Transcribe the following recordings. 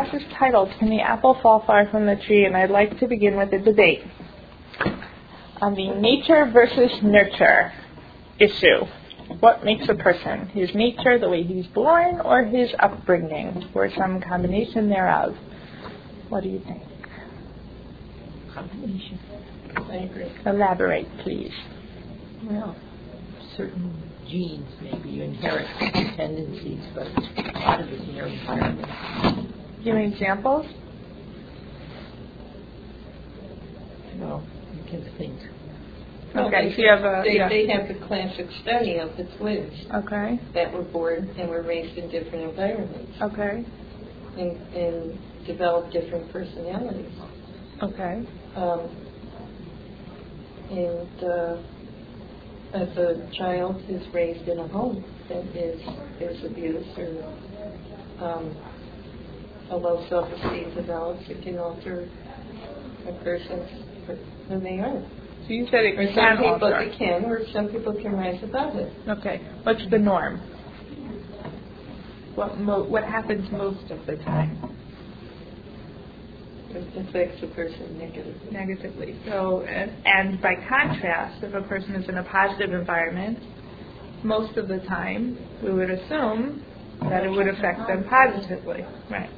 class is titled, Can the Apple Fall Far from the Tree? And I'd like to begin with a debate on the nature versus nurture issue. What makes a person? His nature, the way he's born, or his upbringing, or some combination thereof? What do you think? Combination. I agree. Elaborate, please. Well, certain genes, maybe you inherit certain tendencies, but a lot of it's in your environment. Give me examples. Well, you can think. Okay, so you have a... They have the classic study of the twins that were born and were raised in different environments. Okay. And developed different personalities. Okay. As a child is raised in a home that is abuse or a low self-esteem develops, it can alter a person's who they are. So you said it or can some people alter. it can, or some people can rise above it. Okay. What's the norm? What happens most of the time? It affects a person negatively. Negatively. So, and by contrast, if a person is in a positive environment, most of the time, we would assume that it would affect them positively. Right.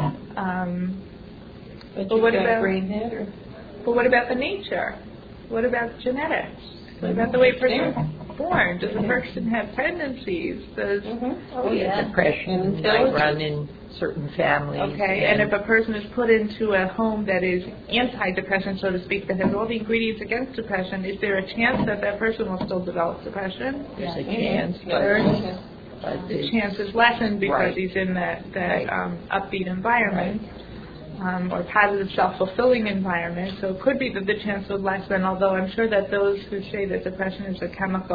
But what about brain matter? But what about the nature? What about genetics? What about the way a person is born? Does a person have tendencies? Does depression might run in certain families. Okay, and if a person is put into a home that is anti-depression, so to speak, that has all the ingredients against depression, is there a chance that that person will still develop depression? There's a chance, but the chance is lessened because he's in that upbeat environment. Or positive self-fulfilling environment. So it could be that the chance would lessen, although I'm sure that those who say that depression is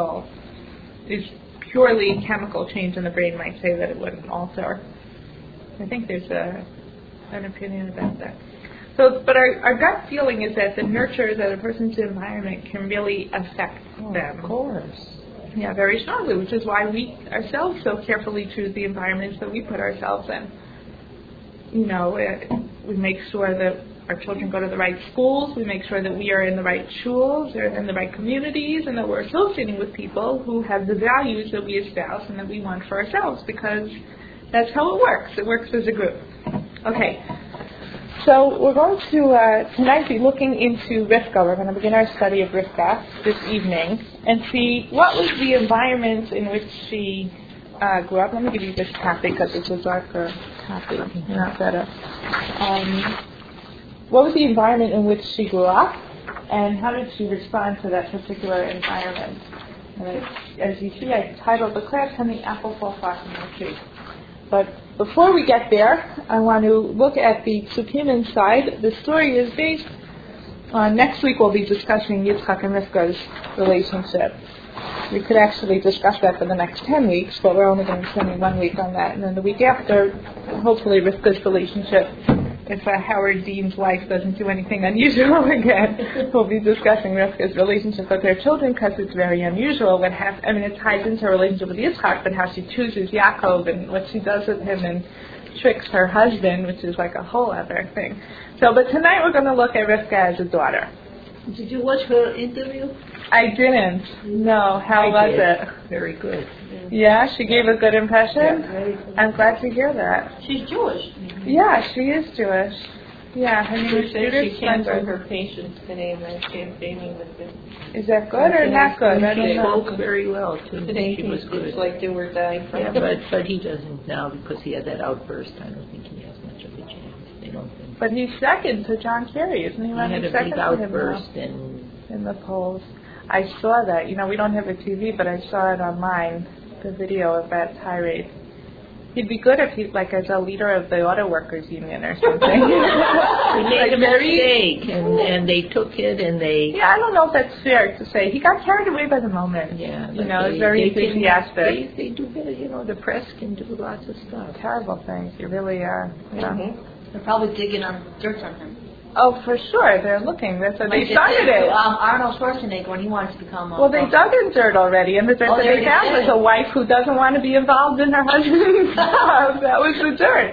purely chemical change in the brain might say that it wouldn't alter. I think there's an opinion about that. So, but our gut feeling is that the nurture that a person's environment can really affect them. Of course. Yeah, very strongly, which is why we ourselves so carefully choose the environments that we put ourselves in. You know, we make sure that our children go to the right schools. We make sure that we are in the right shuls or in the right communities, and that we're associating with people who have the values that we espouse and that we want for ourselves, because that's how it works. It works as a group. Okay. So we're going to tonight be looking into Rivka. We're going to begin our study of Rivka this evening and see what was the environment in which she grew up. Let me give you this copy because it's a darker copy, not better. What was the environment in which she grew up, and how did she respond to that particular environment? And as you see, I titled the class, Can the Apple Fall Far from the Tree? But before we get there, I want to look at the Psukim inside. The story is based on, next week we'll be discussing Yitzchak and Rivka's relationship. We could actually discuss that for the next 10 weeks, but we're only going to be spending 1 week on that. And then the week after, hopefully Rivka's relationship, if Howard Dean's wife doesn't do anything unusual again, we'll be discussing Rivka's relationship with their children, because it's very unusual. It ties into her relationship with Yitzchak, but how she chooses Yaakov and what she does with him and tricks her husband, which is like a whole other thing. So, but tonight we're going to look at Rivka as a daughter. Did you watch her interview? I didn't. No. How was it? Very good. Yeah, she gave a good impression? Yeah, very good. I'm glad to hear that. She's Jewish. Yeah, she is Jewish. Yeah, her name is Judith She canceled Steinberg. her patients today by campaigning with them. Is that good or not good? I don't She know. spoke very well, too. Today She was good. it's like do or die for Yeah, him. but he doesn't now because he had that outburst. I don't think he has much of a chance. They don't think. But he's second to John Kerry, isn't he? He had a second big to him outburst now in the polls. I saw that. You know, we don't have a TV, but I saw it online, the video of that tirade. He'd be good if he, like, as a leader of the auto workers union or something. He made a mistake, and they took it, and they... Yeah, I don't know if that's fair to say. He got carried away by the moment. Yeah. You know, it's very enthusiastic. They do better, you know, the press can do lots of stuff. Terrible things. You really are. They're probably digging on dirt on him. Oh, for sure. They're looking. That's what they started it. Arnold Schwarzenegger, when he wanted to become Well, they dug in dirt already, and the dirt that they found was a wife who doesn't want to be involved in her husband's job. That was the dirt.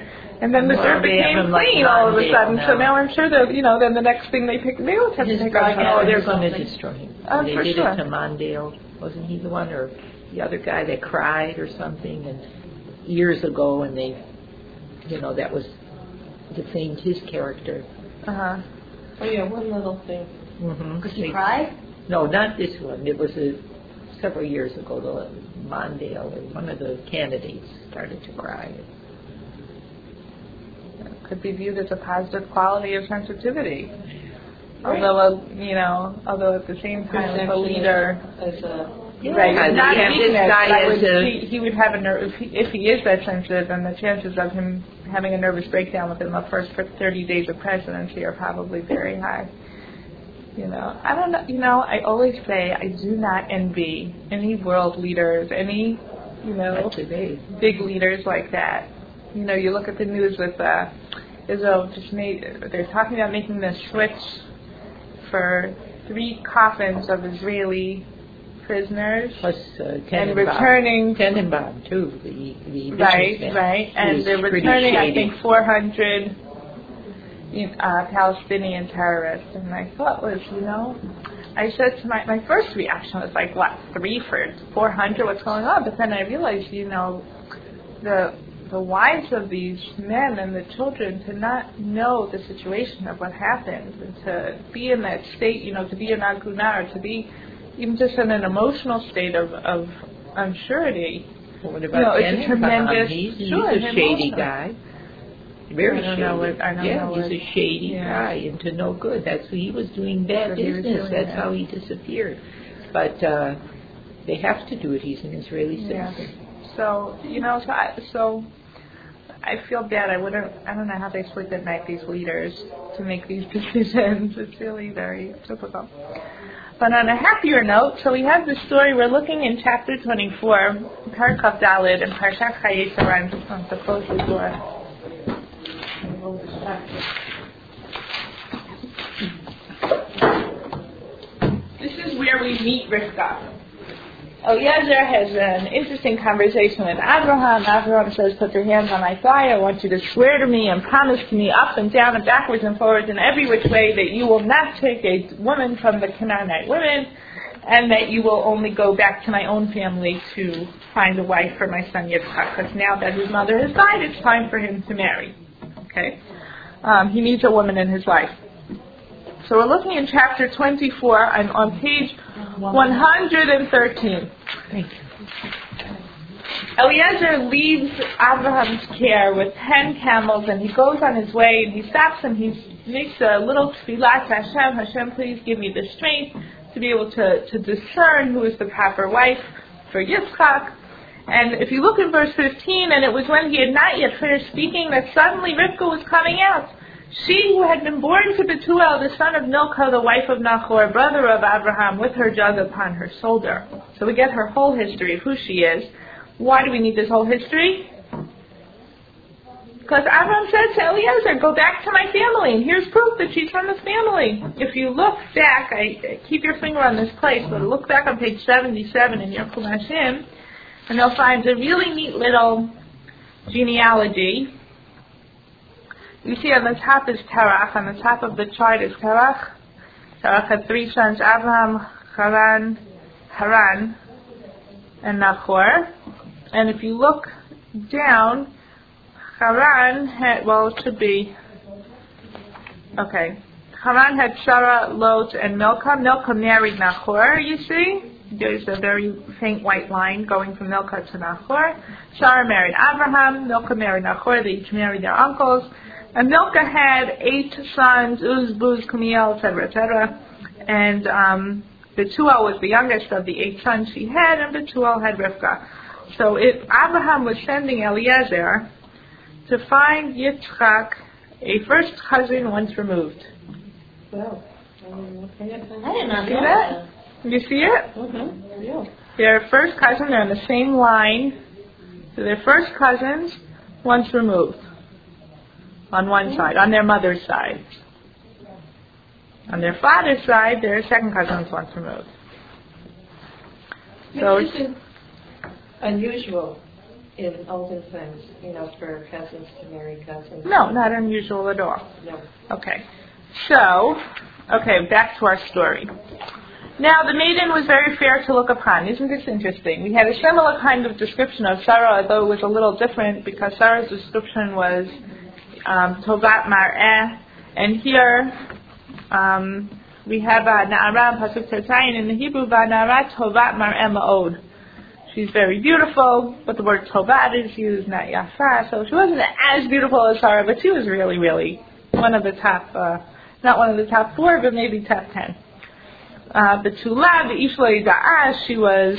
And then the dirt they became have him like clean all of a Mondale sudden. So now. now I'm sure that, then the next thing they will have to His take out. brother, they're Something. going to destroy him. They For did sure. it to Mondale. Wasn't he the one, or the other guy that cried or something? And years ago, and they, that was defamed his character. Uh-huh. Oh yeah, one little thing. Mm-hmm. Because he cried? No, not this one. It was several years ago. The Mondale, or one of the candidates, started to cry. Could be viewed as a positive quality of sensitivity. Right. Although at the same time, as a leader, As a right, not yeah, weakness, this guy but is he would have a if he is that sensitive, then the chances of him having a nervous breakdown within the first 30 days of presidency are probably very high. I don't know. I always say I do not envy any world leaders, any today. big leaders like that. You look at the news with Israel they're talking about making the switch for 3 coffins of Israeli prisoners Plus and returning Tenenbaum too. The right, and they're returning I think 400 Palestinian terrorists. And my thought was, I said to my first reaction was like, what, 3 for 400? What's going on? But then I realized, the wives of these men and the children to not know the situation of what happened and to be in that state, to be an aguna, or to be even just in an emotional state of unsurety. Well, what about it's a tremendous. He's a shady guy. Very shady. He's a shady guy into no good. That's what he was doing bad business. That's how he disappeared. But they have to do it. He's an Israeli citizen. So so I feel bad. I don't know how they sleep at night, these leaders, to make these decisions. It's really very difficult. But on a happier note, so we have the story. We're looking in chapter 24, Parakaf Daled, and Parshat Chayei Sarah. I'm just going to close the door. I'm a little distracted. This is where we meet Rivka. Eliezer has an interesting conversation with Abraham. Abraham says, put your hands on my thigh. I want you to swear to me and promise to me up and down and backwards and forwards in every which way that you will not take a woman from the Canaanite women and that you will only go back to my own family to find a wife for my son Yitzchak. Because now that his mother has died, it's time for him to marry. Okay? He needs a woman in his life. So we're looking in chapter 24. I'm on page 113. Thank you. Eliezer leaves Abraham's care with 10 camels, and he goes on his way, and he stops and he makes a little tefillah to Hashem. Hashem, please give me the strength to be able to discern who is the proper wife for Yitzchak. And if you look in verse 15, and it was when he had not yet finished speaking that suddenly Rivka was coming out. She who had been born to Bethuel, the son of Milcah, the wife of Nahor, brother of Abraham, with her jug upon her shoulder. So we get her whole history of who she is. Why do we need this whole history? Because Abraham said to Eliezer, go back to my family, and here's proof that she's from this family. If you look back, keep your finger on this place, but look back on page 77 in your Chumashim, and you'll find a really neat little genealogy. You see on the top is Terach. On the top of the chart is Terach. Terach had 3 sons, Abraham, Haran, and Nahor. And if you look down, Haran had, it should be, Haran had Sarah, Lot, and Milcah. Milcah married Nahor, you see. There's a very faint white line going from Milcah to Nahor. Sarah married Abraham. Milcah married Nahor. They each married their uncles. And Milcah had 8 sons, Uz, Buz, Kumiel, etc., etc. And Bethuel was the youngest of the 8 sons she had, and Bethuel had Rivka. So Abraham was sending Eliezer to find Yitzchak, a first cousin once removed. Wow. I did not See know that? You see it? Mm-hmm. Yeah. They're first cousin, they're in the same line. So they're first cousins, once removed. On one side, on their mother's side. On their father's side, they're second cousins once removed. So This is unusual in olden times, for cousins to marry cousins. No, not unusual at all. No. Okay. So, back to our story. Now, the maiden was very fair to look upon. Isn't this interesting? We had a similar kind of description of Sarah, although it was a little different because Sarah's description was Tovat Mar'eh. And here we have Na'ara, Pasuk Terzayin in the Hebrew, Na'ara Tovat Mar'eh Ma'od. She's very beautiful, but the word Tovat is used, not Yafa. So she wasn't as beautiful as Sarah, but she was really, really one of the top, not one of the top 4, but maybe top 10. Betula, the Ishlai Da'ah, she was,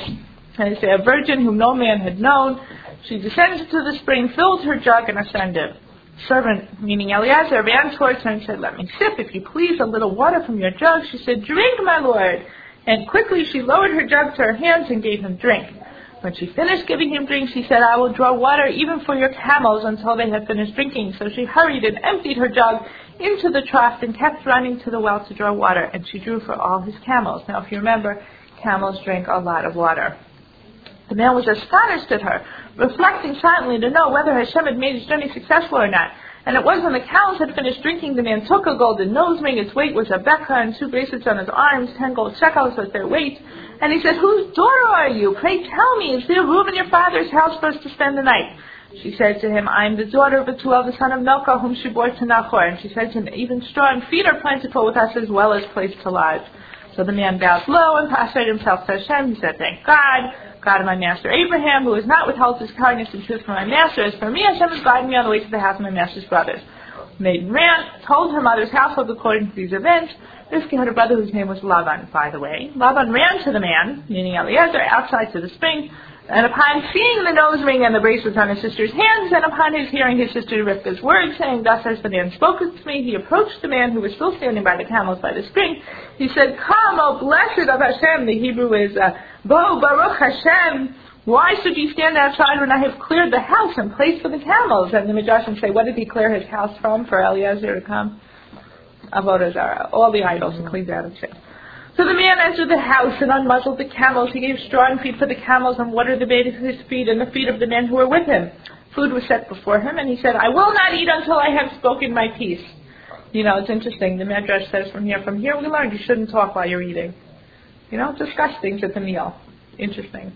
a virgin whom no man had known. She descended to the spring, filled her jug, and ascended. Servant, meaning Eliezer, ran towards her and said, "Let me sip, if you please, a little water from your jug." She said, "Drink, my lord." And quickly she lowered her jug to her hands and gave him drink. When she finished giving him drink, she said, "I will draw water even for your camels until they have finished drinking." So she hurried and emptied her jug into the trough and kept running to the well to draw water, and she drew for all his camels. Now, if you remember, camels drink a lot of water. The man was astonished at her, reflecting silently to know whether Hashem had made his journey successful or not. And it was when the camels had finished drinking, the man took a golden nose ring, its weight was a bekah, and 2 bracelets on his arms, 10 gold shekels was their weight. And he said, "Whose daughter are you? Pray tell me, is there room in your father's house for us to spend the night?" She said to him, "I am the daughter of Betuel, the son of Milcah, whom she bore to Nahor." And she said to him, "Even straw and feed are plentiful with us, as well as place to lodge." So the man bowed low and prostrated himself to Hashem. He said, "Thank God, God of my master Abraham, who has not withheld his kindness and truth from my master. As for me, Hashem has guided me on the way to the house of my master's brothers." Maiden ran, told her mother's household according to these events. Rivka had a brother whose name was Laban, by the way. Laban ran to the man, meaning Eliezer, outside to the spring, and upon seeing the nose ring and the bracelets on his sister's hands, and upon his hearing his sister Rivka's words, saying, "Thus has the man spoken to me," he approached the man who was still standing by the camels by the spring. He said, "Come, O blessed of Hashem." The Hebrew is, "Bo Baruch Hashem. Why should you stand outside when I have cleared the house and place for the camels?" And the Midrashim say, what did he clear his house from for Eliezer to come? Avodah Zarah, all the idols he cleaned out of sin. So the man entered the house and unmuzzled the camels. He gave straw and feed for the camels and watered the bait of his feet and the feet of the men who were with him. Food was set before him, and he said, "I will not eat until I have spoken my piece." It's interesting. The Midrash says from here we learned you shouldn't talk while you're eating. Discuss things at the meal. Interesting.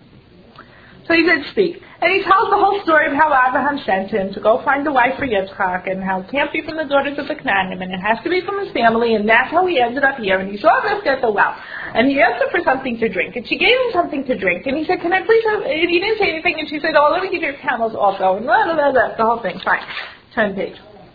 So he said, "Speak." And he tells the whole story of how Abraham sent him to go find a wife for Yitzchak, and how it can't be from the daughters of the Canaanim, and it has to be from his family, and that's how he ended up here. And he saw Rivka at the well, and he asked her for something to drink, and she gave him something to drink, and he said, "Can I please have," and he didn't say anything, and she said, "Oh, let me give your camels also," and blah, blah, blah, blah, the whole thing. Fine. Turn page.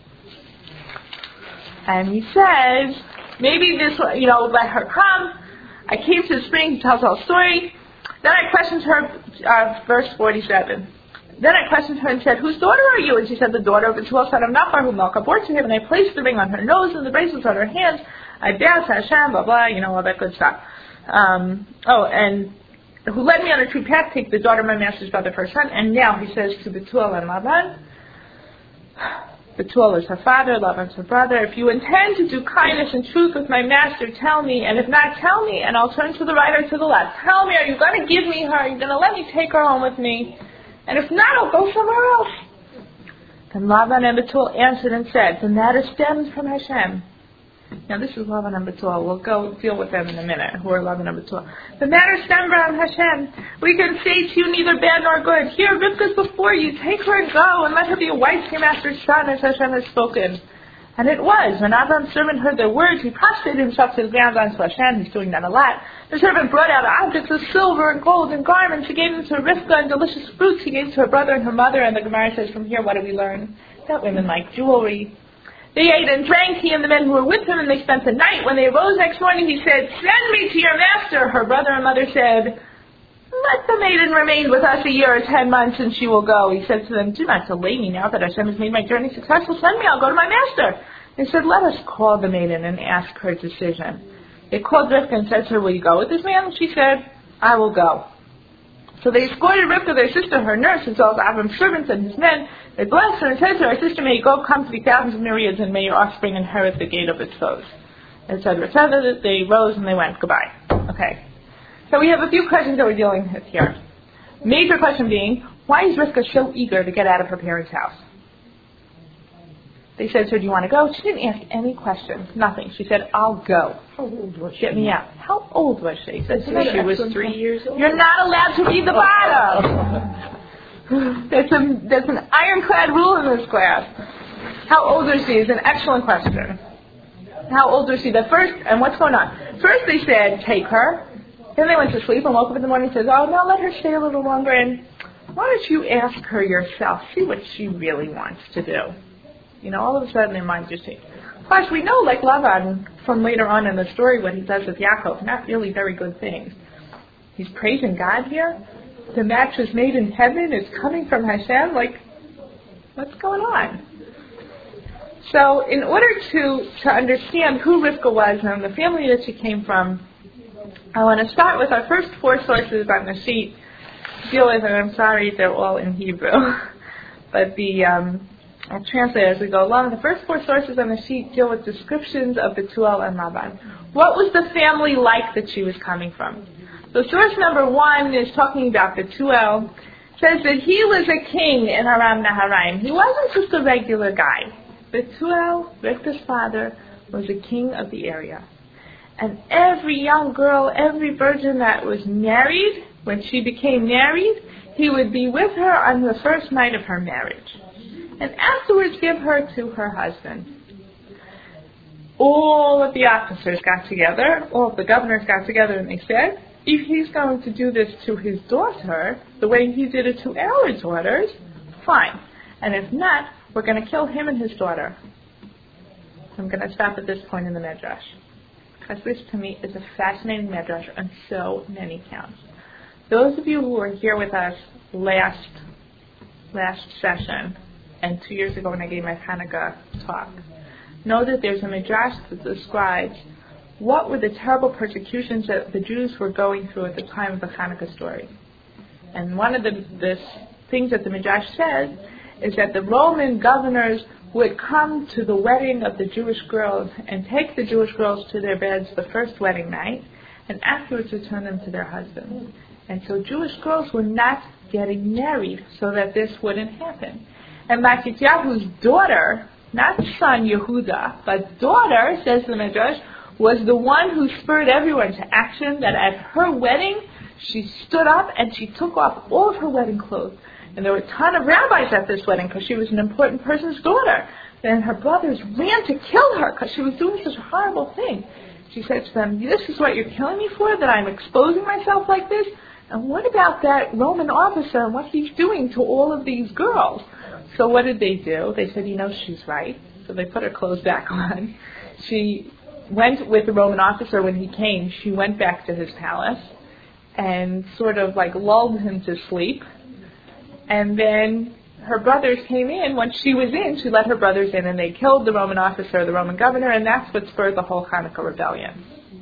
And he says, maybe this, let her come. I came to the spring, he tells the whole story. Then I questioned her, verse 47. Then I questioned her and said, "Whose daughter are you?" And she said, "The daughter of Betuel, son of Nahor, whom Milcah bore to him." And I placed the ring on her nose and the bracelets on her hands. I bowed to Hashem, blah, blah, all that good stuff. And who led me on a true path, take the daughter of my master's brother for her son. And now he says to Betuel and Laban, Betuel is her father, Laban's her brother, "If you intend to do kindness and truth with my master, tell me. And if not, tell me, and I'll turn to the right or to the left. Tell me, are you going to give me her? Are you going to let me take her home with me? And if not, I'll go somewhere else." Then Laban and Betuel answered and said, "The matter stems from Hashem." Now this is Laban and Betuel. We'll go deal with them in a minute, who are Laban and Betuel. "The matter stems from Hashem. We can say to you neither bad nor good. Here, Rivka's before you. Take her and go, and let her be a wife to your master's son, as Hashem has spoken." And it was, when Abraham's servant heard their words, he prostrated himself to the ground unto Hashem. He's doing that a lot. The servant brought out objects of silver and gold and garments. He gave them to Rivka, and delicious fruits he gave to her brother and her mother. And the Gemara says from here, what do we learn? That women like jewelry. They ate and drank, he and the men who were with him, and they spent the night. When they arose next morning, he said, "Send me to your master." Her brother and mother said, "Let the maiden remain with us a year or 10 months, and she will go." He said to them, "Do not delay me now that Hashem has made my journey successful. Send me, I'll go to my master." They said, "Let us call the maiden and ask her decision." They called Rivka and said to her, "Will you go with this man?" She said, "I will go." So they escorted Rivka, their sister, her nurse, as well as Avram's servants and his men. They blessed her and said to her, "Sister, may you go come to be thousands of myriads, and may your offspring inherit the gate of its foes," etc., etc. They rose and they went. Goodbye. Okay. So we have a few questions that we're dealing with here. Major question being, Why is Rivka so eager to get out of her parents' house? They said, so do you want to go? She didn't ask any questions, nothing. She said, I'll go. How old was she? Get me out. How old was she? She was 3 years old. You're not allowed to read the bottom. There's an ironclad rule in this class. How old is she is an excellent question. How old was she? And what's going on? First they said, take her. Then they went to sleep and woke up in the morning and said, oh, no, let her stay a little longer. And why don't you ask her yourself, see what she really wants to do. All of a sudden their minds just change. Plus, we know, like Lavan, from later on in the story, what he does with Yaakov, not really very good things. He's praising God here. The match was made in heaven. It's coming from Hashem. Like, what's going on? So, in order to understand who Rivka was and the family that she came from, I want to start with our first 4 sources on the sheet. Deal with, and I'm sorry, they're all in Hebrew. But I'll translate as we go along. The first 4 sources on the sheet deal with descriptions of Bethuel and Laban. What was the family like that she was coming from? So source number 1 is talking about Bethuel. Says that he was a king in Aram Naharaim. He wasn't just a regular guy. Bethuel, Rivka's father, was a king of the area. And every young girl, every virgin that was married, when she became married, he would be with her on the first night of her marriage. And afterwards give her to her husband. All of the officers got together, all of the governors got together, and they said, if he's going to do this to his daughter, the way he did it to our daughters, fine. And if not, we're going to kill him and his daughter. I'm going to stop at this point in the Midrash, because this to me is a fascinating Midrash on so many counts. Those of you who were here with us last session, and 2 years ago when I gave my Hanukkah talk, know that there's a Midrash that describes what were the terrible persecutions that the Jews were going through at the time of the Hanukkah story. And one of the things that the Midrash says is that the Roman governors would come to the wedding of the Jewish girls and take the Jewish girls to their beds the first wedding night, and afterwards return them to their husbands. And so Jewish girls were not getting married so that this wouldn't happen. And Matityahu's daughter, not son Yehuda, but daughter, says the Midrash, was the one who spurred everyone to action, that at her wedding, she stood up and she took off all of her wedding clothes. And there were a ton of rabbis at this wedding because she was an important person's daughter. And her brothers ran to kill her because she was doing such a horrible thing. She said to them, this is what you're killing me for, that I'm exposing myself like this? And what about that Roman officer and what he's doing to all of these girls? So what did they do? They said, she's right. So they put her clothes back on. She went with the Roman officer when he came. She went back to his palace and sort of like lulled him to sleep. And then her brothers came in. Once she was in, she let her brothers in, and they killed the Roman officer, the Roman governor, and that's what spurred the whole Hanukkah rebellion.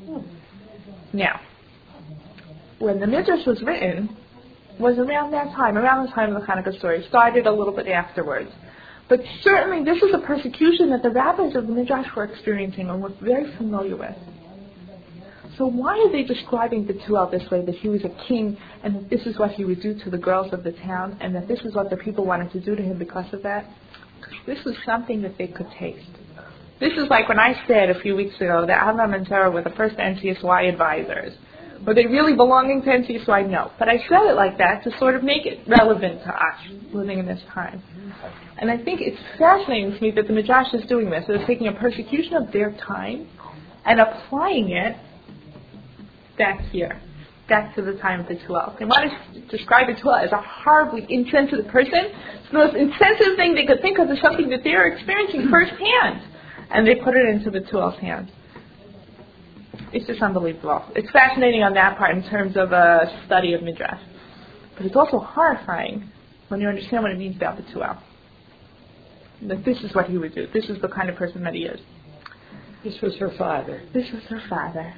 Now, when the Midrash was written, was around the time of the Hanukkah story. Started a little bit afterwards. But certainly this is a persecution that the rabbis of the Midrash were experiencing and were very familiar with. So why are they describing Bethuel this way, that he was a king and that this is what he would do to the girls of the town and that this is what the people wanted to do to him because of that? Because this was something that they could taste. This is like when I said a few weeks ago that Avram and Sarah were the first NCSY advisors. Were they really belonging to NCSY? No. But I said it like that to sort of make it relevant to us living in this time. And I think it's fascinating to me that the Midrash is doing this. They're taking a persecution of their time and applying it back here, back to the time of Bethuel. They want to describe Bethuel as a horribly insensitive person. It's the most insensitive thing they could think of is something that they're experiencing firsthand. And they put it into Bethuel's hands. It's just unbelievable. It's fascinating on that part in terms of a study of Midrash. But it's also horrifying when you understand what it means about Bethuel. That this is what he would do. This is the kind of person that he is. This was her father. This was her father.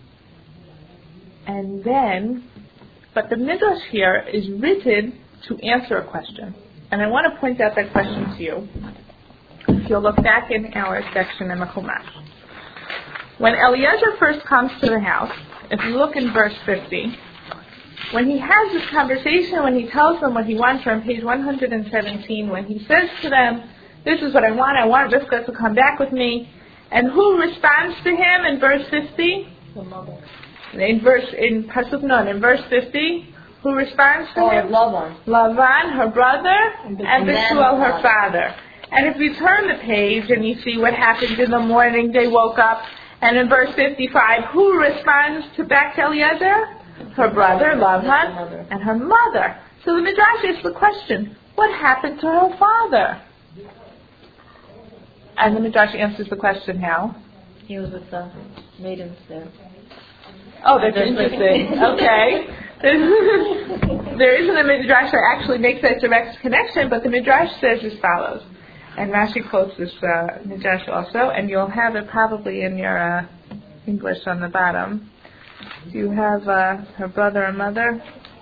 And then, but the Midrash here is written to answer a question. And I want to point out that question to you. If you'll look back in our section in the Chumash. When Eliezer first comes to the house, if you look in verse 50, when he has this conversation, when he tells them what he wants, on page 117, when he says to them, this is what I want Rivka to come back with me, and who responds to him in verse 50? The mother. In Pasuk Nun, in verse 50, who responds to him? Lavan. Lavan, her brother, and Bethuel, her father. And if you turn the page and you see what happened in the morning, they woke up, and in verse 55, who responds back to Eliezer? Her brother, Lavan, and her mother. So the Midrash asks the question, what happened to her father? And the Midrash answers the question how? He was with the maidens there. Oh, that's interesting. Okay. There isn't a Midrash that actually makes that direct connection, but the Midrash says as follows. And Rashi quotes this Midrash also, and you'll have it probably in your English on the bottom. You have her brother and mother.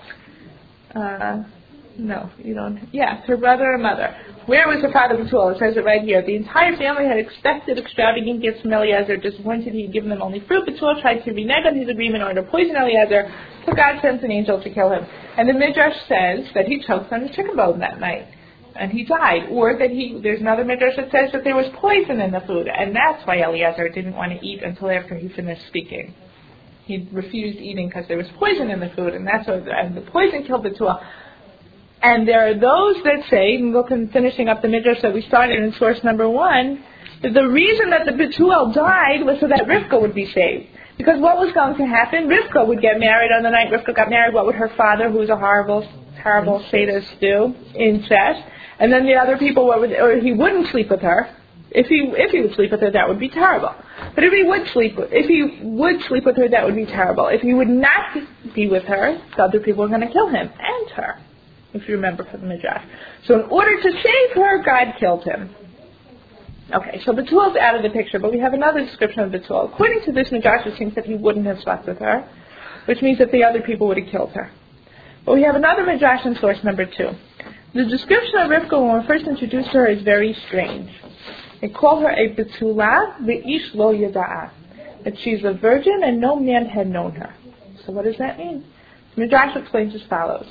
No, you don't. Yes, her brother and mother. Where was her father Bethuel? It says it right here. The entire family had expected extravagant gifts from Eliezer, disappointed he had given them only fruit. Bethuel tried to renege on his agreement in order to poison Eliezer, so God sent an angel to kill him. And the Midrash says that he choked on his chicken bone that night, and he died. Or that there's another Midrash that says that there was poison in the food, and that's why Eliezer didn't want to eat until after he finished speaking. He refused eating because there was poison in the food, and and the poison killed Bethuel. And there are those that say, finishing up the Midrash that we started in source number 1, that the reason that the Bethuel died was so that Rivka would be saved. Because what was going to happen? Rivka would get married on the night Rivka got married. What would her father, who was a horrible, terrible sadist, do? Incest. And then the other people, or he wouldn't sleep with her. If he would sleep with her, that would be terrible. But if he would sleep with her, that would be terrible. If he would not be with her, the other people were going to kill him and her. If you remember from the Midrash. So in order to save her, God killed him. Okay, so Bethuel's out of the picture, but we have another description of Bethuel. According to this Midrash, it seems that he wouldn't have slept with her, which means that the other people would have killed her. But we have another Midrash in source number 2. The description of Rivka when we first introduced her is very strange. They call her a Betula ve'ish lo yada'a, that she's a virgin and no man had known her. So what does that mean? The Midrash explains as follows.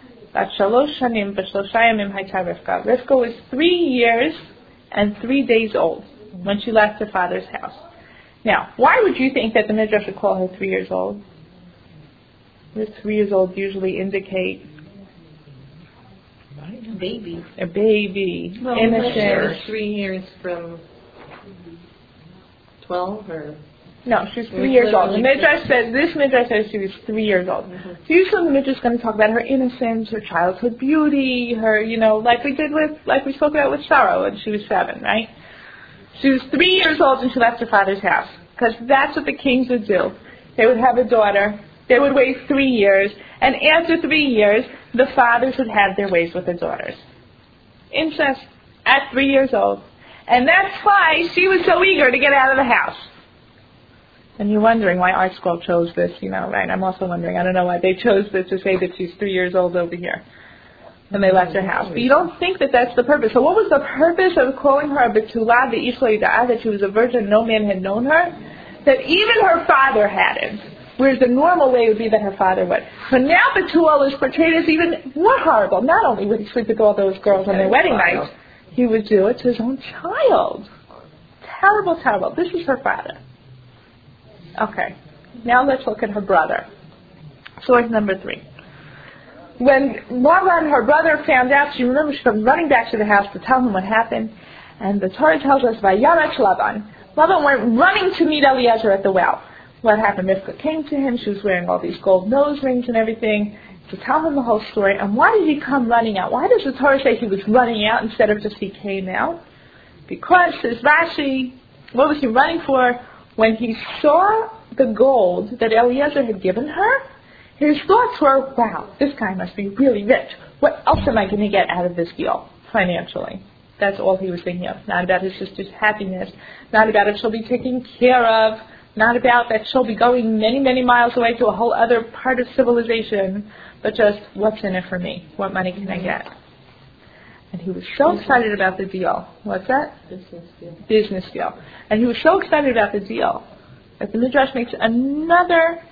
Rivka was 3 years and 3 days old when she left her father's house. Now, why would you think that the Midrash would call her 3 years old? The 3 years old usually indicate a baby, well, innocent. 3 years from 12 or... No, she's 3 years old. This Midrash says she was 3 years old. Mm-hmm. So usually the Midrash is going to talk about her innocence, her childhood beauty, her, like we spoke about with Sarah when she was 7, right? She was 3 years old and she left her father's house. Because that's what the kings would do. They would have a daughter, they would wait 3 years, and after 3 years, the fathers would have their ways with the daughters. Incest at 3 years old. And that's why she was so eager to get out of the house. And you're wondering why Art Scroll chose this, right? I'm also wondering, I don't know why they chose this to say that she's 3 years old over here. And they left her house. But you don't think that that's the purpose. So what was the purpose of calling her a Betula ve'ish lo yada'a, that she was a virgin, no man had known her? That even her father hadn't. Whereas the normal way would be that her father would. But now Bethuel is portrayed as even more horrible. Not only would he sleep with all those girls on their wedding night, he would do it to his own child. Terrible, terrible. This is her father. Okay, now let's look at her brother. Source number 3. When Lavan, her brother, found out, she comes running back to the house to tell him what happened. And the Torah tells us, Vayaretz Lavan. Lavan went running to meet Eliezer at the well. What happened? Rivka came to him. She was wearing all these gold nose rings and everything to tell him the whole story. And why did he come running out? Why does the Torah say he was running out instead of just he came out? Because, says Rashi, what was he running for? When he saw the gold that Eliezer had given her, his thoughts were, wow, this guy must be really rich. What else am I going to get out of this deal financially? That's all he was thinking of. Not about his sister's happiness. Not about if she'll be taken care of. Not about that she'll be going many, many miles away to a whole other part of civilization. But just, what's in it for me? What money can I get? And he was so excited about the deal. What's that? Business deal. And he was so excited about the deal that the Midrash makes another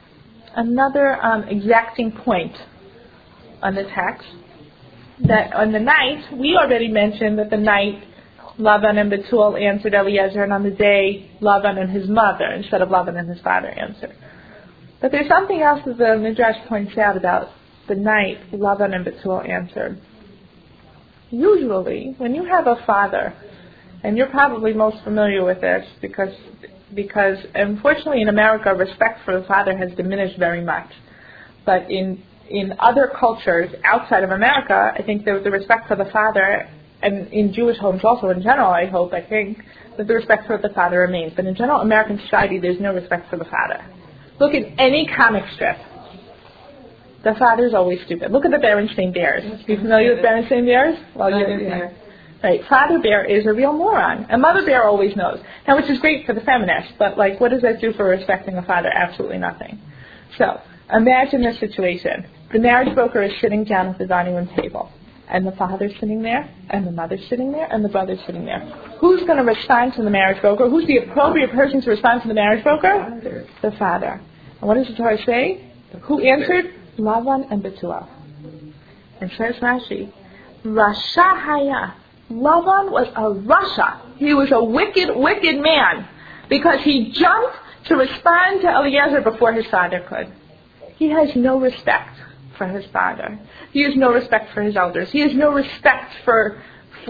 another exacting point on the text, that on the night, we already mentioned that the night Lavan and Bethuel answered Eliezer, and on the day Lavan and his mother instead of Lavan and his father answered. But there's something else that the Midrash points out about the night Lavan and Bethuel answered. Usually, when you have a father, and you're probably most familiar with this because unfortunately in America respect for the father has diminished very much. But in other cultures outside of America, I think the respect for the father, and in Jewish homes also in general, I think, that the respect for the father remains. But in general American society, there's no respect for the father. Look at any comic strip. The father's always stupid. Look at the Berenstain Bears. Are you familiar with Berenstain Bears? Well, you didn't know. Right, Father Bear is a real moron. And Mother Bear always knows. Now, which is great for the feminists, but what does that do for respecting a father? Absolutely nothing. So, imagine this situation. The marriage broker is sitting down at the dining room table, and the father's sitting there, and the mother's sitting there, and the brother's sitting there. Who's going to respond to the marriage broker? Who's the appropriate person to respond to the marriage broker? The father. And what does the Torah say? Who answered? Lavan and Bethuel. And says Rashi, Rasha Haya. Lavan was a Rasha. He was a wicked, wicked man because he jumped to respond to Eliezer before his father could. He has no respect for his father. He has no respect for his elders. He has no respect for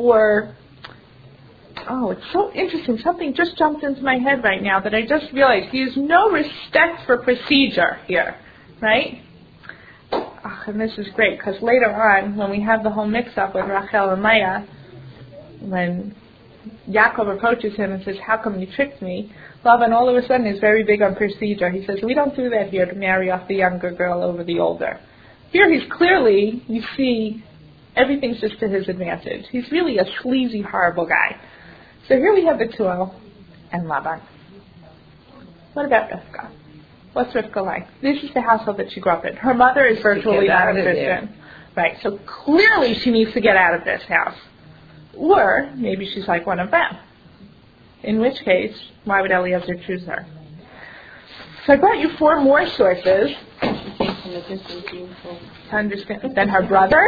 it's so interesting. Something just jumped into my head right now that I just realized. He has no respect for procedure here, right? And this is great because later on, when we have the whole mix-up with Rachel and Leah, when Yaakov approaches him and says, how come you tricked me? Lavan all of a sudden is very big on procedure. He says, we don't do that here to marry off the younger girl over the older. Here he's clearly, you see, everything's just to his advantage. He's really a sleazy, horrible guy. So here we have Bethuel and Laban. What about Rivka? What's Rivka like? This is the household that she grew up in. Her mother is virtually not a Christian. Right, so clearly she needs to get out of this house. Or maybe she's like one of them. In which case, why would Eliezer choose her? So I brought you 4 more sources to understand. Than her brother?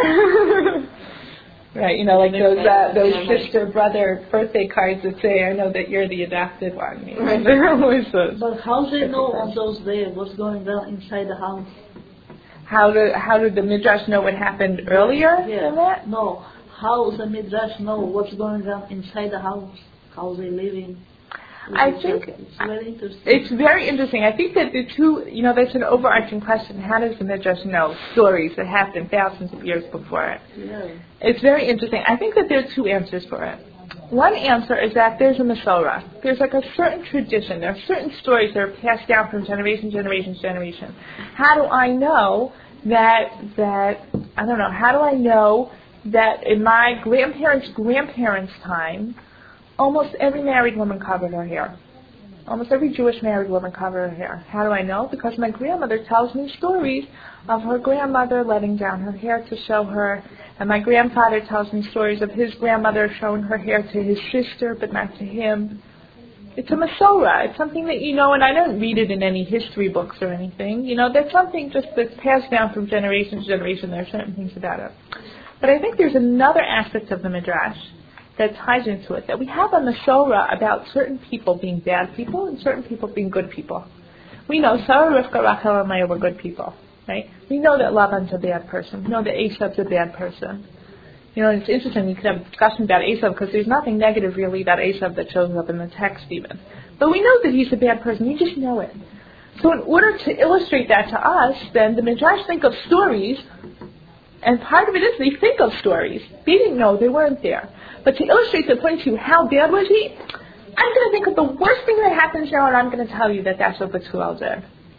Right, those sister-brother birthday cards that say, I know that you're the adopted one. Right. They're always those. But how do they know on those days what's going on inside the house? How did the Midrash know what happened earlier than that? No. How does the Midrash know what's going on inside the house? How are they living? I think it's very interesting. It's very interesting. I think that the two, that's an overarching question. How does the Midrash know stories that happened thousands of years before it? Yeah. It's very interesting. I think that there are 2 answers for it. One answer is that there's a Masorah. There's a certain tradition. There are certain stories that are passed down from generation to generation. How do I know that I don't know, how do I know that in my grandparents' time, almost every married woman covered her hair. Almost every Jewish married woman covered her hair. How do I know? Because my grandmother tells me stories of her grandmother letting down her hair to show her, and my grandfather tells me stories of his grandmother showing her hair to his sister, but not to him. It's a Masorah. It's something that and I don't read it in any history books or anything. There's something just that's passed down from generation to generation. There are certain things about it. But I think there's another aspect of the Midrash that ties into it, that we have a Masorah about certain people being bad people and certain people being good people. We know Sarah, Rivka, Rachel, and Leah were good people, right? We know that Laban's a bad person. We know that Esav's a bad person. It's interesting, we could have a discussion about Esav because there's nothing negative really about Esav that shows up in the text even. But we know that he's a bad person. We just know it. So in order to illustrate that to us, then the Midrash think of stories, and part of it is they think of stories. They didn't know, they weren't there. But to illustrate the point to you, how bad was he? I'm going to think of the worst thing that happens now, and I'm going to tell you that that's what Bethuel did.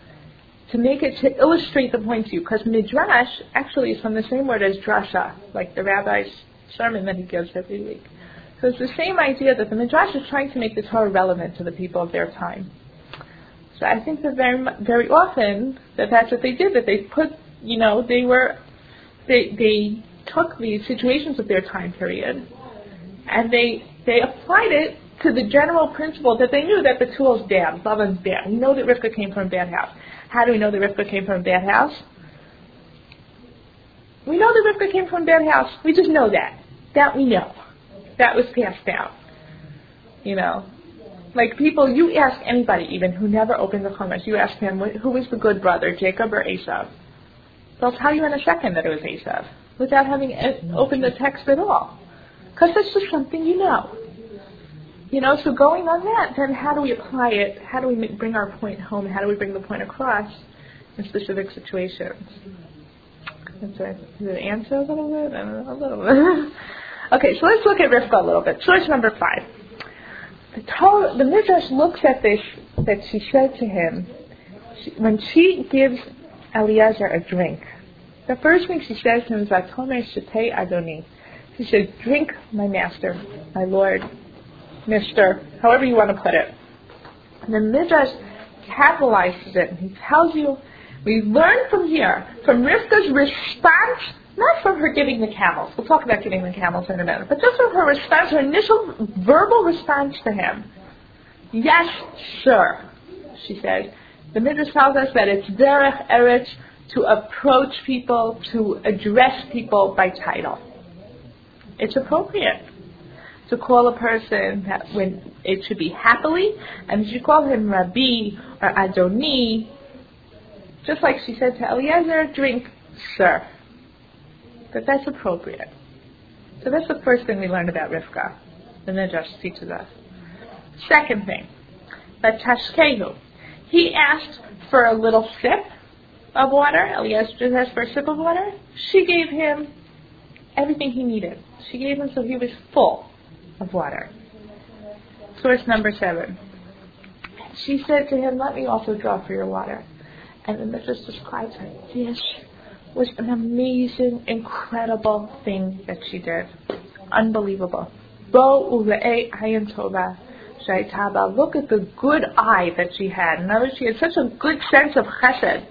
To illustrate the point to you, because Midrash actually is from the same word as drasha, like the rabbi's sermon that he gives every week. So it's the same idea that the Midrash is trying to make the Torah relevant to the people of their time. So I think that very often that's what they did, that they put, they took the situations of their time period and they applied it to the general principle that they knew that Bethuel's bad, Lavan's bad. We know that Rivka came from a bad house. How do we know that Rivka came from a bad house? We know that Rivka came from a bad house. We just know that. That we know. That was passed down. You know. Like people, you ask anybody even who never opened the Chumash, you ask him, who was the good brother, Jacob or Esav? They'll tell you in a second that it was Esav, without having opened the text at all. Because it's just something you know. You know, so going on that, then how do we apply it? How do we bring our point home? How do we bring the point across in specific situations? Did it answer a little bit? I don't know, a little bit. Okay, so let's look at Rivka a little bit. Source number 5. The Midrash looks at this, that she said to him, when she gives Eliezer a drink, the first thing she says to him is, Vatomer Shetei Adoni. She said, drink, my master, my lord, mister, however you want to put it. And the Midrash capitalizes it, and he tells you, we learn from here, from Rivka's response, not from her giving the camels. We'll talk about giving the camels in a minute. But just from her response, her initial verbal response to him. Yes, sir, she said. The Midrash tells us that it's derech eretz to approach people, to address people by title. It's appropriate to call a person when it should be happily, and if you call him Rabbi or Adoni, just like she said to Eliezer, drink, sir. But that's appropriate. So that's the first thing we learned about Rivka. The Midrash teaches us. Second thing, that Tashkehu. He asked for a little sip of water. Eliezer just asked for a sip of water. She gave him everything he needed. She gave him so he was full of water. Source number 7. She said to him, let me also draw for your water. And the Midrash describes her. This was an amazing, incredible thing that she did. Unbelievable. Look at the good eye that she had. In other words, she had such a good sense of chesed.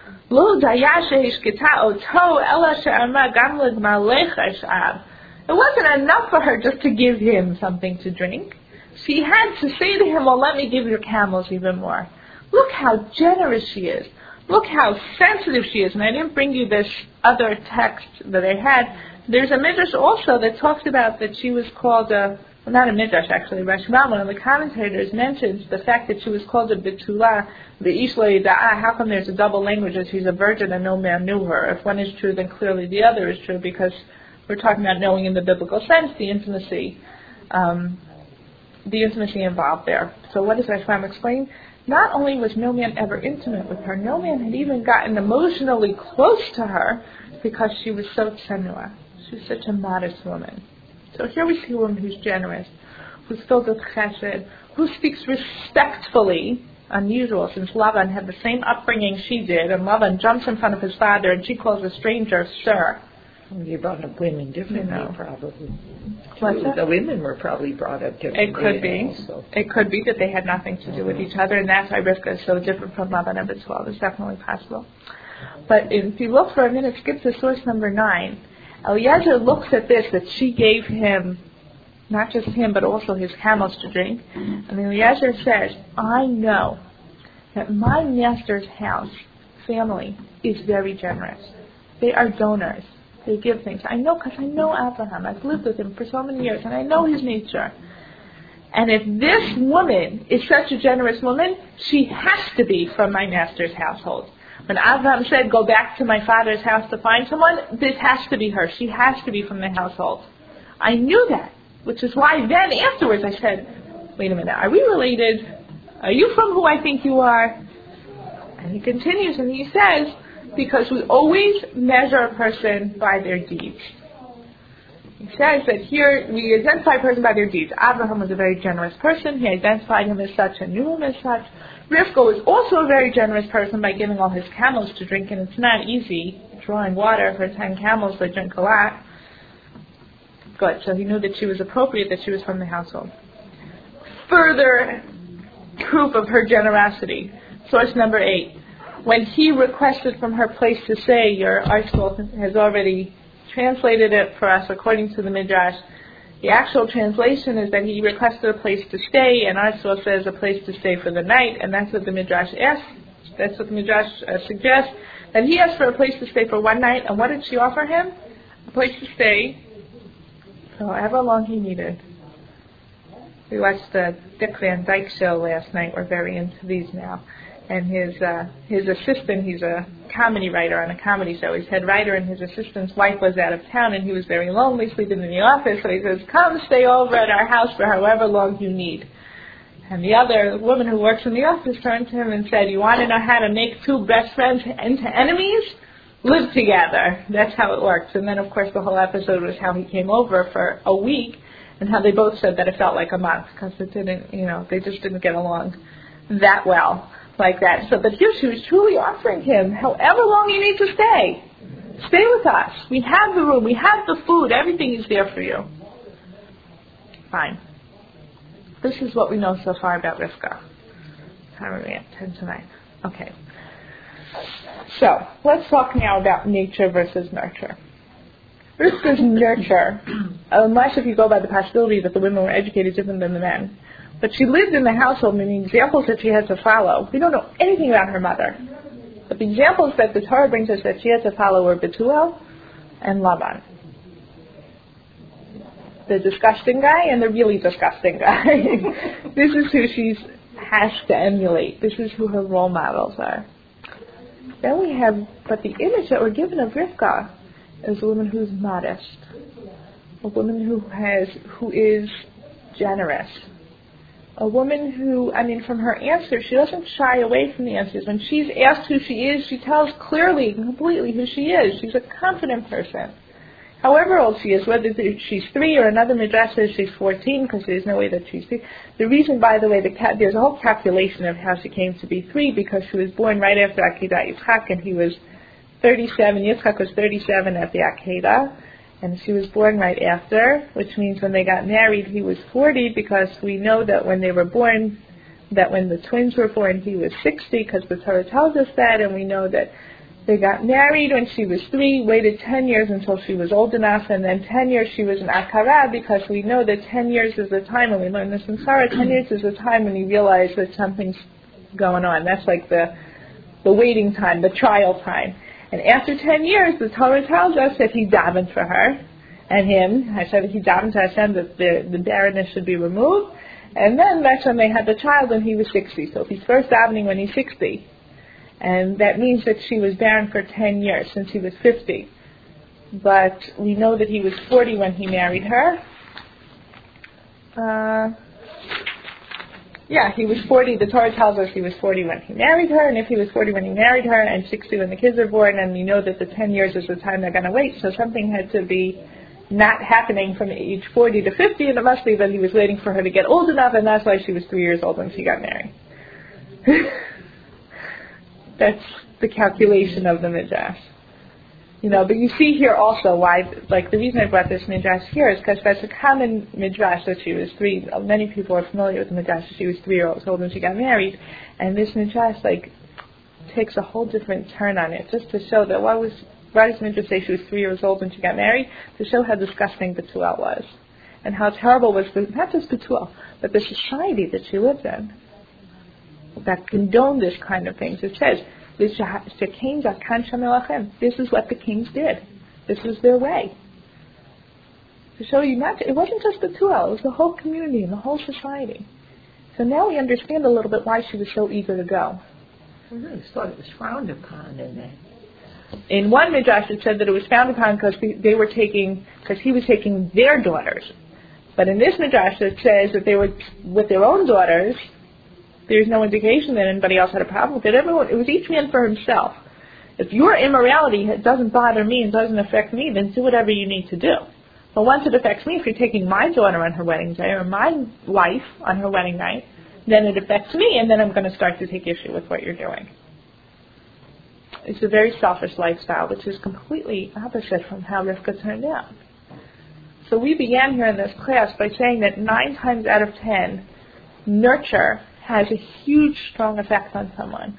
It wasn't enough for her just to give him something to drink. She had to say to him, well, let me give your camels even more. Look how generous she is. Look how sensitive she is. And I didn't bring you this other text that I had. There's a Midrash also that talks about that she was called not a Midrash actually, Rashbam, one of the commentators mentions the fact that she was called a Betula, the Ishlei Da'ah. How come there's a double language that she's a virgin and no man knew her? If one is true, then clearly the other is true, because we're talking about knowing in the biblical sense, the intimacy involved there. So what does Rashbam explain? Not only was no man ever intimate with her, no man had even gotten emotionally close to her because she was so tzenua. She was such a modest woman. So here we see a woman who's generous, who's filled with chesed, who speaks respectfully, unusual since Lavan had the same upbringing she did, and Lavan jumps in front of his father and she calls a stranger sir. You brought up women differently, probably. The women were probably brought up differently. It could be. Also. It could be that they had nothing to do with each other, and that's why Rivka is so different from Lavan and Bethuel. It's definitely possible. But if you look for a minute, skip to source number 9. Eliezer looks at this, that she gave him, not just him, but also his camels to drink. And Eliezer says, I know that my master's house, family, is very generous. They are donors. They give things. I know, because I know Abraham. I've lived with him for so many years, and I know his nature. And if this woman is such a generous woman, she has to be from my master's household. When Abraham said, go back to my father's house to find someone, this has to be her. She has to be from the household. I knew that, which is why then afterwards I said, wait a minute, are we related? Are you from who I think you are? And he continues and he says, because we always measure a person by their deeds. He says that here we identify a person by their deeds. Abraham was a very generous person. He identified him as such and knew him as such. Rivka was also a very generous person by giving all his camels to drink, and it's not easy drawing water for 10 camels that drink a lot. Good, so he knew that she was appropriate, that she was from the household. Further proof of her generosity. Source number 8. When he requested from her place to say, your article has already translated it for us according to the Midrash, The actual translation is that he requested a place to stay, and our source says a place to stay for the night, and that's what the Midrash asks. That's what the Midrash suggests. That he asked for a place to stay for one night, and what did she offer him? A place to stay for however long he needed. We watched the Dick Van Dyke show last night. We're very into these now. And his assistant, he's a comedy writer on a comedy show. He's head writer, and his assistant's wife was out of town, and he was very lonely, sleeping in the office. So he says, "Come stay over at our house for however long you need." And the other woman who works in the office turned to him and said, "You want to know how to make two best friends into enemies? Live together." That's how it works. And then, of course, the whole episode was how he came over for a week, and how they both said that it felt like a month, because it didn't, they just didn't get along that well like that. So, but here she was truly offering him, however long you need to stay. Stay with us. We have the room. We have the food. Everything is there for you. Fine. This is what we know so far about Rivka. How are we at? 10 to 9. Okay. So, let's talk now about nature versus nurture. Rivka's nurture, unless if you go by the possibility that the women were educated different than the men. But she lived in the household, and the examples that she had to follow, we don't know anything about her mother. But the examples that the Torah brings us that she had to follow were Bethuel and Laban. The disgusting guy and the really disgusting guy. This is who she has to emulate. This is who her role models are. Then we have, but the image that we're given of Rivka is a woman who's modest, a woman who is generous, a woman who, from her answers, she doesn't shy away from the answers. When she's asked who she is, she tells clearly and completely who she is. She's a confident person. However old she is, whether she's 3 or another midrash says she's 14, because there's no way that she's 3. The reason, by the way, there's a whole calculation of how she came to be 3, because she was born right after Akedah Yitzchak, and he was 37. Yitzchak was 37 at the Akedah, and she was born right after, which means when they got married, he was 40, because we know that when they were born, that when the twins were born, he was 60, because the Torah tells us that, and we know that they got married when she was 3, waited 10 years until she was old enough, and then 10 years she was an akara, because we know that 10 years is the time, and we learn this in Sarah, 10 years is the time when you realize that something's going on. That's like the waiting time, the trial time. And after 10 years, the Torah tells us that he davened for her and him. I said he davened to Hashem that the barrenness should be removed. And then that's when they had the child when he was 60. So he's first davening when he's 60. And that means that she was barren for 10 years, since he was 50. But we know that he was 40 when he married her. He was 40. The Torah tells us he was 40 when he married her, and if he was 40 when he married her, and 60 when the kids are born, and we know that the 10 years is the time they're going to wait, so something had to be not happening from age 40 to 50, and it must be that he was waiting for her to get old enough, and that's why she was 3 years old when she got married. That's the calculation of the midrash. But you see here also why, the reason I brought this midrash here is because that's a common midrash that she was 3. Many people are familiar with the midrash that she was 3 years old when she got married. And this midrash, takes a whole different turn on it, just to show that why does the midrash say she was 3 years old when she got married? To show how disgusting Bethuel was. And how terrible was, not just Bethuel, but the society that she lived in, that condoned this kind of things. It says, this is what the kings did. This was their way. To show you it wasn't just Bethuel, it was the whole community and the whole society. So now we understand a little bit why she was so eager to go. I really thought it was frowned upon in that. In one midrash it said that it was frowned upon because he was taking their daughters. But in this midrash it says that they were with their own daughters. There's no indication that anybody else had a problem with it. It was each man for himself. If your immorality doesn't bother me and doesn't affect me, then do whatever you need to do. But once it affects me, if you're taking my daughter on her wedding day or my wife on her wedding night, then it affects me, and then I'm going to start to take issue with what you're doing. It's a very selfish lifestyle, which is completely opposite from how Rivka turned out. So we began here in this class by saying that 9 times out of 10, nurture has a huge, strong effect on someone.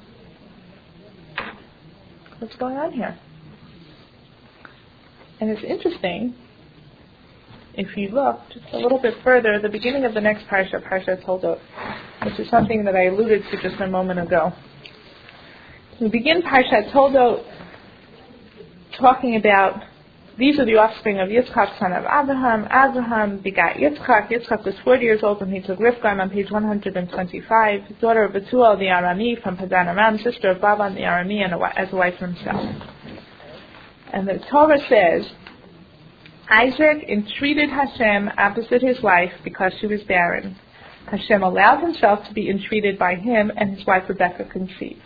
What's going on here? And it's interesting. if you look just a little bit further, the beginning of the next parsha, Parsha Toldot, which is something that I alluded to just a moment ago. We begin Parsha Toldot talking about these are the offspring of Yitzchak, son of Abraham. Abraham begat Yitzchak. Yitzchak was 40 years old when he took Rivka. I'm on page 125. Daughter of Bethuel the Arami from Padan Aram, sister of Laban the Arami, and as a wife for himself. And the Torah says, Isaac entreated Hashem opposite his wife because she was barren. Hashem allowed himself to be entreated by him, and his wife Rebekah conceived.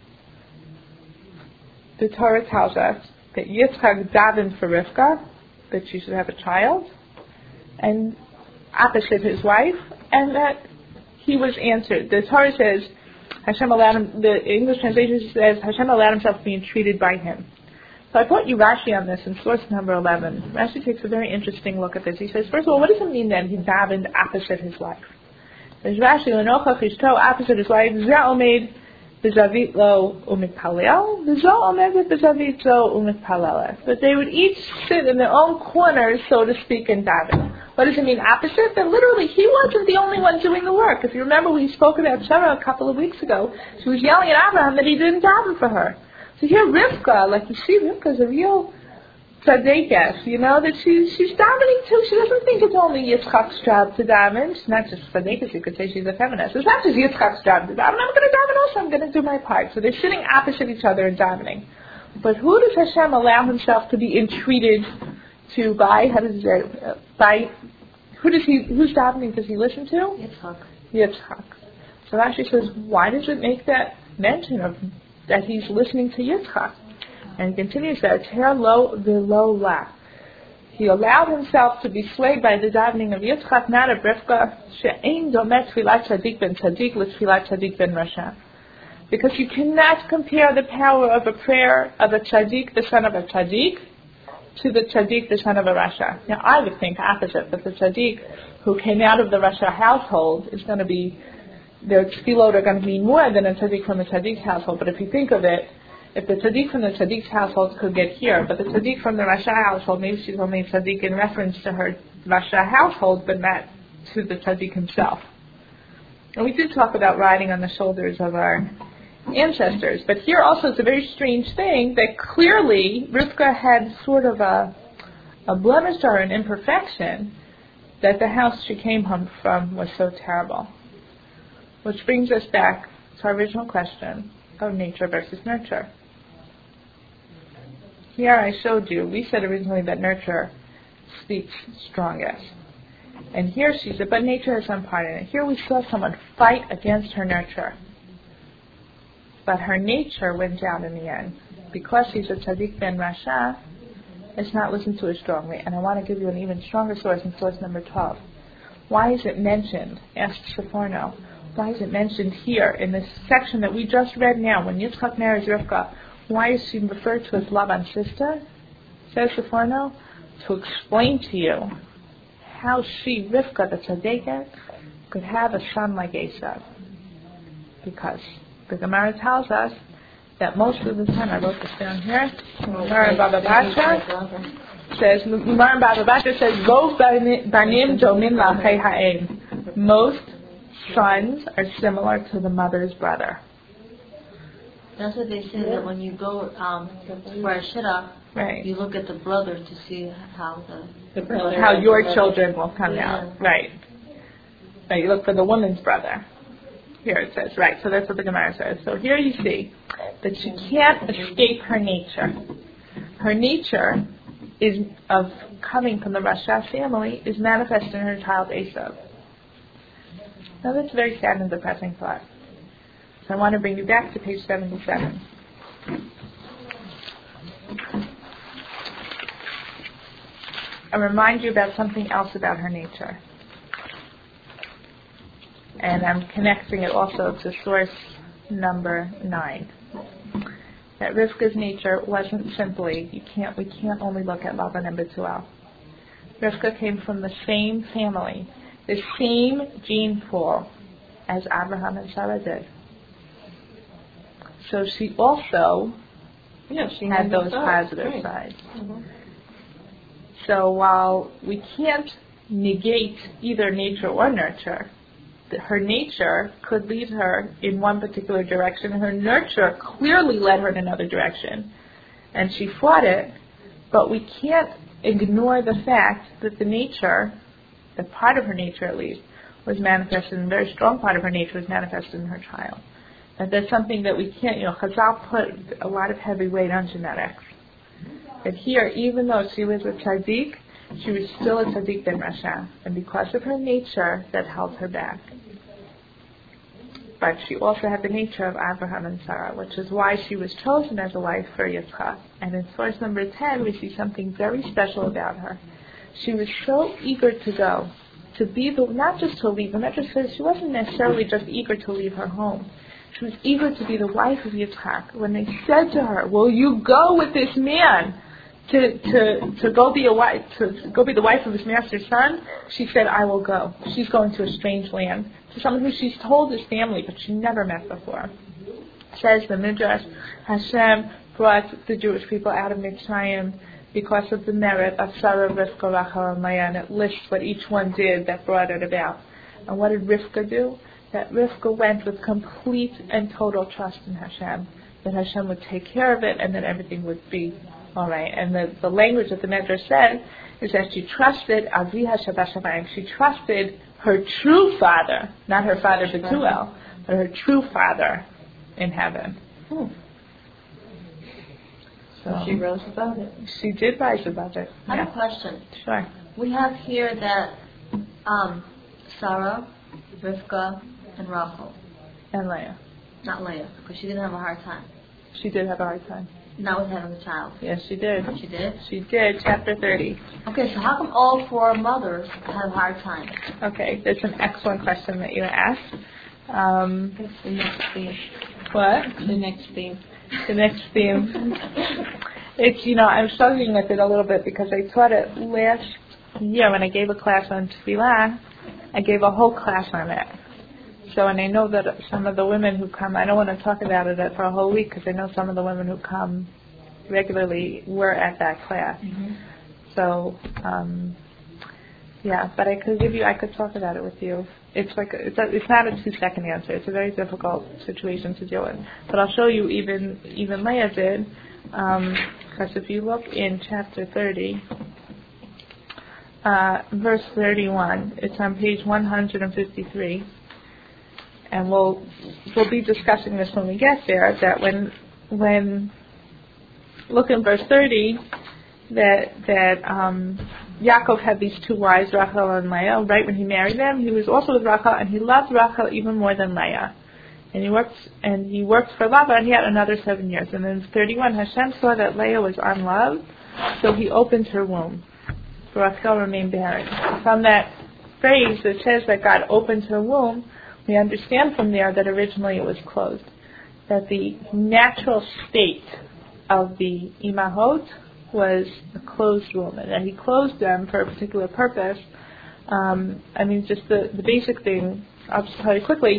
The Torah tells us that Yitzchak davened for Rivka, that she should have a child, and opposite his wife, and that he was answered. The Torah says, Hashem allowed him, the English translation says, Hashem allowed himself to be entreated by him. So I brought you Rashi on this in source number 11. Rashi takes a very interesting look at this. He says, first of all, what does it mean then he davened opposite his wife? There's Rashi, L'nochach ishto, opposite his wife, Zeh omed b'zavit lo u'mitpalel, v'zo omedet b'zavit zo u'mitpalelet. But they would each sit in their own corners, so to speak, and daven. What does it mean opposite? That literally he wasn't the only one doing the work. If you remember, we spoke about Sarah a couple of weeks ago. She was yelling at Abraham that he didn't daven for her. So here Rivka, like you see, Rivka's a real tzaddikas, that she's davening too. She doesn't think it's only Yitzchak's job to daven. She's not just tzaddikas, you could say she's a feminist. It's not just Yitzchak's job to daven. I'm going to daven also, I'm going to do my part. So they're sitting opposite each other and davening. But who does Hashem allow himself to be entreated to by? How does he say? By whose davening does he listen to? Yitzchak. So Rashi says, why does it make that mention of that he's listening to Yitzchak? And he continues that, lo v'lo la. He allowed himself to be swayed by the davening of Yitzchak, not of Rivka, she'ein domet tfilat tzaddik ben tzaddik l'tfilat tzaddik ben rasha. Because you cannot compare the power of a prayer of a tzaddik, the son of a tzaddik, to the tzaddik, the son of a rasha. Now I would think opposite, that the tzaddik who came out of the rasha household is going to be, their tefillot are going to be more than a tzaddik from the tzaddik's household. But if you think of it, if the tzaddik from the tzaddik's household could get here, but the tzaddik from the rasha household, maybe she's only a tzaddik in reference to her rasha household, but not to the tzaddik himself. And we did talk about riding on the shoulders of our ancestors, but here also it's a very strange thing that clearly Rivka had sort of a blemish or an imperfection, that the house she came home from was so terrible. Which brings us back to our original question of nature versus nurture. Here I showed you, we said originally that nurture speaks strongest. And here she said, but nature has some part in it. Here we saw someone fight against her nurture. But her nature went down in the end. Because she's a tzaddik ben rasha, it's not listened to as strongly. And I want to give you an even stronger source in source number 12. Why is it mentioned? Asked Sephorno. Why is it mentioned here in this section that we just read now? When Yitzchak marries Rivka, why is she referred to as Laban's sister? Says Sephorno, to explain to you how she, Rivka, the tzaddikat, could have a son like Esav. Because the Gemara tells us that most of the time, I wrote this down here, Gemara in Baba Basra says, Rov banim domin la'achei ha'em. Most sons are similar to the mother's brother. That's what they say, that when you go for a shidduch, right, you look at the brother to see how how your children will come out. Right. Right. You look for the woman's brother. Here it says, right. So that's what the Gemara says. So here you see that she can't escape her nature. Her nature is of coming from the Rasha family is manifest in her child Esav. Now that's a very sad and depressing thought. So I want to bring you back to page 77. And remind you about something else about her nature. And I'm connecting it also to source number 9. That Rivka's nature wasn't simply, we can't only look at Laban and Bethuel. Rivka came from the same family, the same gene pool as Abraham and Sarah did. So she also she had those positive sides. Mm-hmm. So while we can't negate either nature or nurture. Her nature could lead her in one particular direction, and her nurture clearly led her in another direction. And she fought it, but we can't ignore the fact that the nature, the part of her nature at least, was manifested, and a very strong part of her nature was manifested in her child. And that's something that we can't, Chazal put a lot of heavy weight on genetics. But here, even though she was a tzaddik, she was still a tzaddik ben Rasha. And because of her nature, that held her back. But she also had the nature of Abraham and Sarah, which is why she was chosen as a wife for Yitzchak. And in source number 10, we see something very special about her. She was so eager to go, to be not just to leave, she wasn't necessarily just eager to leave her home. She was eager to be the wife of Yitzchak. When they said to her, "Will you go with this man to go be a wife, to go be the wife of his master's son?" She said, "I will go." She's going to a strange land, to someone who she's told is family, but she never met before. Says the Midrash, Hashem brought the Jewish people out of Mitzrayim because of the merit of Sarah, Rivka, Rachel, and Leah, and it lists what each one did that brought it about. And what did Rivka do? That Rivka went with complete and total trust in Hashem, that Hashem would take care of it and that everything would be all right. And the language that the Midrash says is that she trusted Aviha Shabbat. She trusted her true father, not her father Betuel, but her true father in heaven. So she rose above it. She did rise above it. I have a question. Sure. We have here that Sarah, Rivka, and Rachel. And Leah. Not Leah, because she didn't have a hard time. She did have a hard time. Not with having a child. Yes, she did. She did? She did, chapter 30. Okay, so how come all four mothers have hard times? Okay, that's an excellent question that you asked. That's the next theme. What? The next theme. The next theme. It's, I'm struggling with it a little bit because I taught it last year when I gave a class on Tefillah. I gave a whole class on it. So, and I know that some of the women who come, I don't want to talk about it for a whole week because I know some of the women who come regularly were at that class. Mm-hmm. So, but I could talk about it with you. It's not a 2-second answer. It's a very difficult situation to deal with. But I'll show you even Leah did, because if you look in chapter 30, verse 31, it's on page 153. And we'll be discussing this when we get there, that when look in verse 30, that Yaakov had these two wives, Rachel and Leah. Right when he married them, he was also with Rachel, and he loved Rachel even more than Leah. And he worked for Laban, and he had another 7 years. And then 31, Hashem saw that Leah was unloved, so he opened her womb. Rachel remained barren. From that phrase that says that God opened her womb, we understand from there that originally it was closed. That the natural state of the imahot was a closed womb, and that he closed them for a particular purpose. Just the basic thing, I'll just tell you quickly,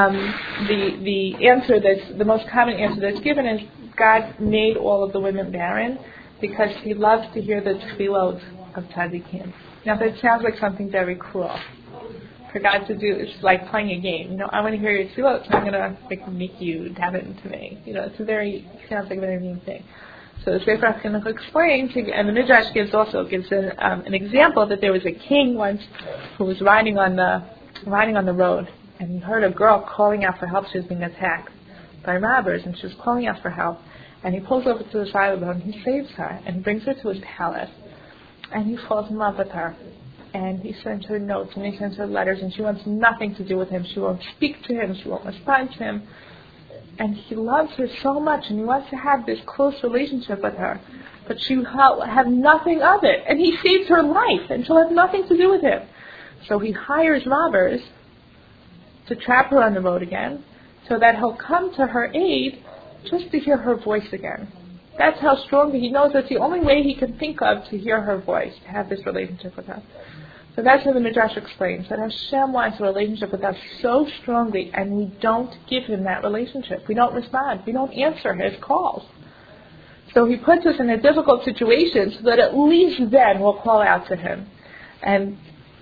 the answer the most common answer that's given is God made all of the women barren because he loves to hear the tefillot of tzaddikim. Now that sounds like something very cruel for God to do. It's like playing a game. I want to hear your tefillot, so I'm going to make you have it to me. Sounds like a very mean thing. So the Sefer HaChinuch explains, and the Midrash gives an example that there was a king once who was riding on the road, and he heard a girl calling out for help. She was being attacked by robbers, and she was calling out for help. And he pulls over to the side of the road, and he saves her, and he brings her to his palace, and he falls in love with her. And he sends her notes, and he sends her letters, and she wants nothing to do with him. She won't speak to him. She won't respond to him. And he loves her so much, and he wants to have this close relationship with her. But she will have nothing of it. And he saves her life, and she'll have nothing to do with him. So he hires robbers to trap her on the road again, so that he'll come to her aid just to hear her voice again. That's how strongly he knows that's the only way he can think of to hear her voice, to have this relationship with her. So that's how the Midrash explains, that Hashem wants a relationship with us so strongly, and we don't give him that relationship. We don't respond. We don't answer his calls. So he puts us in a difficult situation so that at least then we'll call out to him. And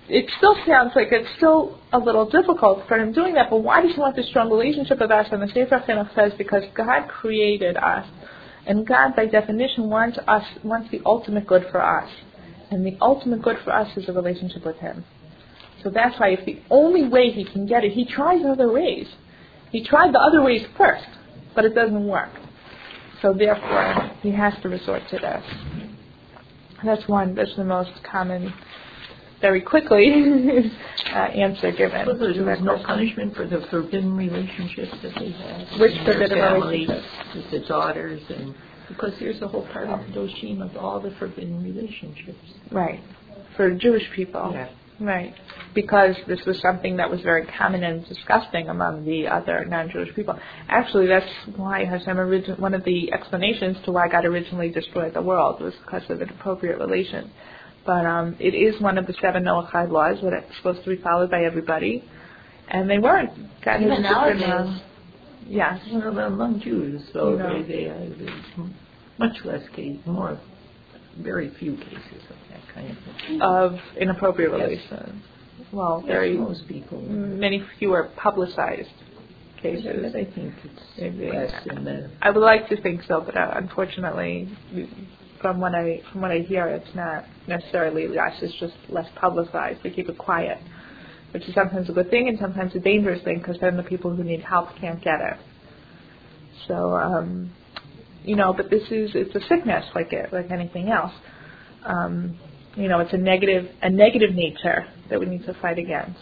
it still sounds like it's still a little difficult for him doing that, but why does he want this strong relationship with us? And the Sefer Chinuch says because God created us, and God, by definition, wants the ultimate good for us. And the ultimate good for us is a relationship with Him. So that's why if the only way he can get it, he tries other ways. He tried the other ways first, but it doesn't work. So therefore, he has to resort to this. That's the most common, very quickly, answer given. So there was no punishment for the forbidden relationships that they had? Which forbidden relationships? With the daughters, and because there's a whole part of Kedoshim of all the forbidden relationships. Right. For Jewish people. Yeah. Right. Because this was something that was very common and disgusting among the other non-Jewish people. Actually, that's why Hashem one of the explanations to why God originally destroyed the world was because of inappropriate relation. But it is one of the 7 Noachide laws that it's supposed to be followed by everybody, and they weren't. God even nowadays. Yes. Among Jews, so they are much less cases, very few cases of that kind of thing. Of inappropriate relations. Well, most people. Many fewer publicized cases. Yeah, I think it's less than that. I would like to think so, but unfortunately, from what I hear, it's not necessarily less. It's just less publicized. They keep it quiet, which is sometimes a good thing and sometimes a dangerous thing because then the people who need help can't get it. So, but it's a sickness like anything else. It's a negative nature that we need to fight against.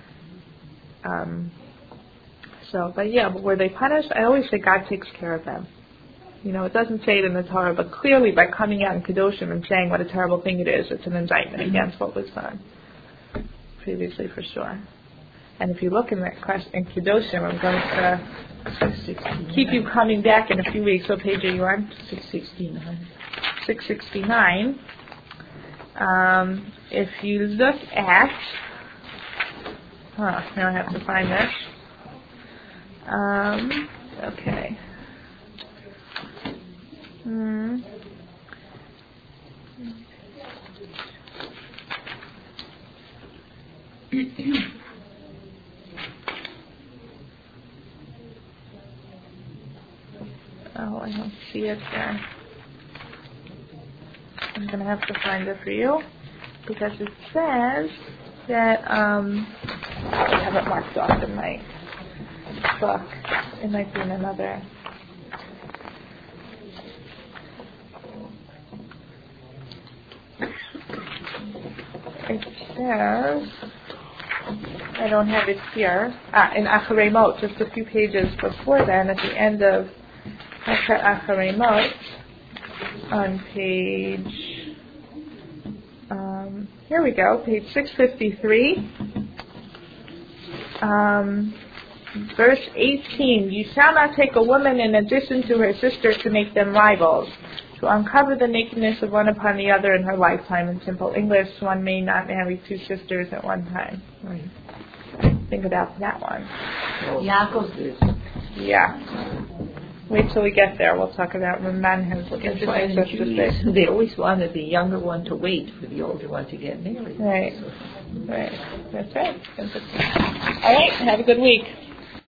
But were they punished? I always say God takes care of them. It doesn't say it in the Torah, but clearly by coming out in Kedoshim and saying what a terrible thing it is, it's an indictment against what was done previously, for sure. And if you look in Kedoshim, I'm going to keep you coming back in a few weeks. What page are you on? 669. 669. If you look at, now I have to find this. Okay. I don't see it there. I'm going to have to find it for you because it says that I have it marked off in my book. It might be in another. It says, I don't have it here, in Acharei Mot, just a few pages before then, at the end of Acharei Mot, on page, here we go, page 653, verse 18, you shall not take a woman in addition to her sister to make them rivals, to uncover the nakedness of one upon the other in her lifetime. In simple English, one may not marry 2 sisters at one time. Right. Think about that one. Yaakov's is. Yeah. Wait till we get there. We'll talk about Ramban has interesting stuff to say. They always wanted the younger one to wait for the older one to get married. Right. Right. That's right. All right. Have a good week.